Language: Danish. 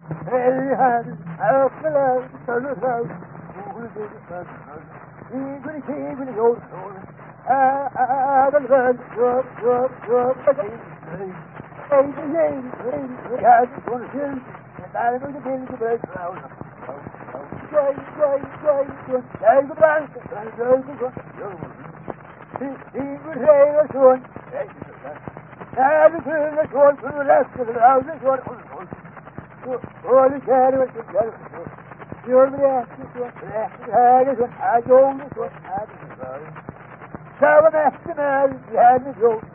Elhan, Aklar, Salusal, Eagle, Yod, Adalvan, Seven estimate, you had me go.